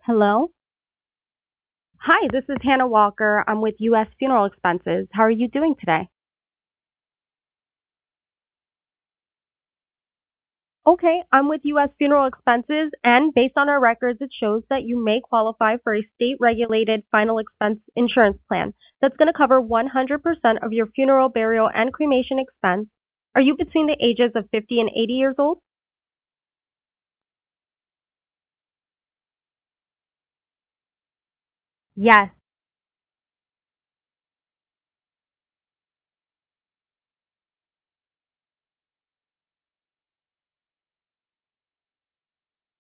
Hello. Hi, this is Hannah Walker. I'm with U.S. Funeral Expenses. How are you doing today? Okay, I'm with U.S. Funeral Expenses, and based on our records, it shows that you may qualify for a state-regulated final expense insurance plan that's going to cover 100% of your funeral, burial, and cremation expense. Are you between the ages of 50 and 80 years old? Yes,